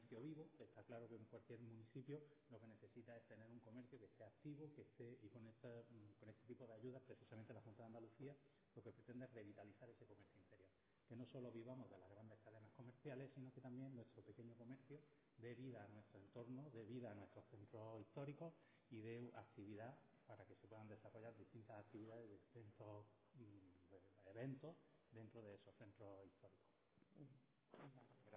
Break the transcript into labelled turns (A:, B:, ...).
A: comercio vivo. Está claro que en cualquier municipio lo que necesita es tener un comercio que esté activo, que esté, y con este tipo de ayudas, precisamente la Junta de Andalucía lo que pretende es revitalizar ese comercio interior. Que no solo vivamos de las grandes cadenas comerciales, sino que también nuestro pequeño comercio dé vida a nuestro entorno, dé vida a nuestros centros históricos y dé actividad para que se puedan desarrollar distintas actividades, distintos eventos dentro de esos centros históricos. Gracias.